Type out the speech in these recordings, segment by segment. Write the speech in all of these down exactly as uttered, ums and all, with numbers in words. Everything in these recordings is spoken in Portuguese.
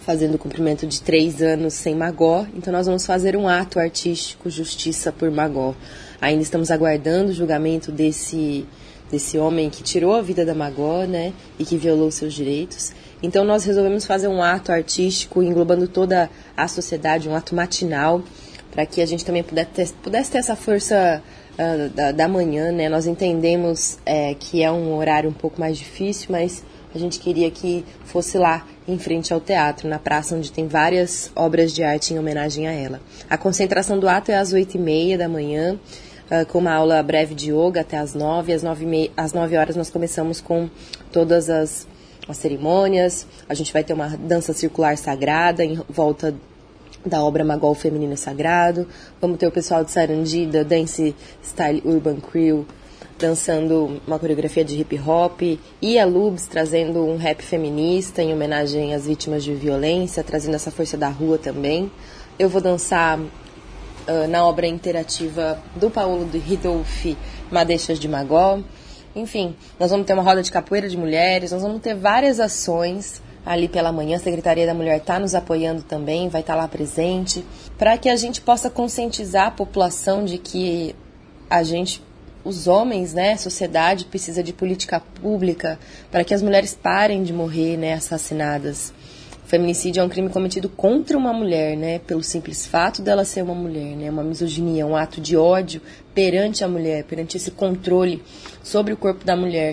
fazendo o cumprimento de três anos sem Magó, então nós vamos fazer um ato artístico Justiça por Magó. Ainda estamos aguardando o julgamento desse, desse homem que tirou a vida da Magó, né, e que violou seus direitos. Então nós resolvemos fazer um ato artístico englobando toda a sociedade, um ato matinal, para que a gente também pudesse ter, pudesse ter essa força uh, da, da manhã, né? Nós entendemos é, que é um horário um pouco mais difícil, mas a gente queria que fosse lá, em frente ao teatro, na praça onde tem várias obras de arte em homenagem a ela. A concentração do ato é às oito e meia da manhã, uh, com uma aula breve de yoga até às nove. Às nove, e meia, às nove horas nós começamos com todas as, as cerimônias. A gente vai ter uma dança circular sagrada em volta da obra Magó Feminino Sagrado. Vamos ter o pessoal de Sarandi, da Dance Style Urban Crew, dançando uma coreografia de hip hop, e a Lubs trazendo um rap feminista em homenagem às vítimas de violência, trazendo essa força da rua também. Eu vou dançar uh, na obra interativa do Paulo de Ridolfi, Madeixas de Magó. Enfim, nós vamos ter uma roda de capoeira de mulheres, nós vamos ter várias ações ali pela manhã. A Secretaria da Mulher está nos apoiando também, vai estar lá presente, para que a gente possa conscientizar a população de que a gente, os homens, né, a sociedade precisa de política pública para que as mulheres parem de morrer, né, assassinadas. O feminicídio é um crime cometido contra uma mulher, né, pelo simples fato dela ser uma mulher, né, uma misoginia, um ato de ódio perante a mulher, perante esse controle sobre o corpo da mulher.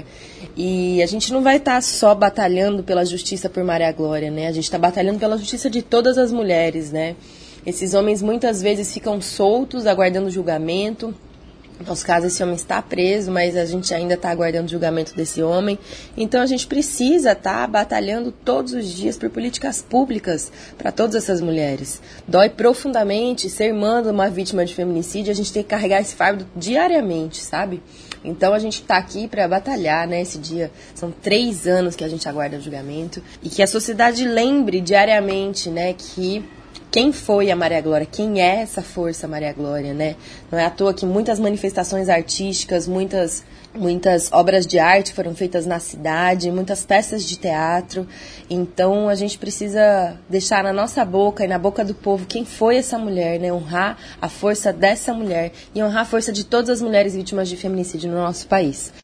E a gente não vai estar só batalhando pela justiça por Maria Glória, né, a gente está batalhando pela justiça de todas as mulheres, né. Esses homens muitas vezes ficam soltos, aguardando julgamento. No nosso caso, esse homem está preso, mas a gente ainda está aguardando o julgamento desse homem. Então, a gente precisa estar batalhando todos os dias por políticas públicas para todas essas mulheres. Dói profundamente ser irmã de uma vítima de feminicídio, a gente tem que carregar esse fardo diariamente, sabe? Então, a gente está aqui para batalhar, né, esse dia. São três anos que a gente aguarda o julgamento. E que a sociedade lembre diariamente, né, que quem foi a Maria Glória, quem é essa força Maria Glória, né? Não é à toa que muitas manifestações artísticas, muitas, muitas obras de arte foram feitas na cidade, muitas peças de teatro. Então, a gente precisa deixar na nossa boca e na boca do povo quem foi essa mulher, né? Honrar a força dessa mulher e honrar a força de todas as mulheres vítimas de feminicídio no nosso país.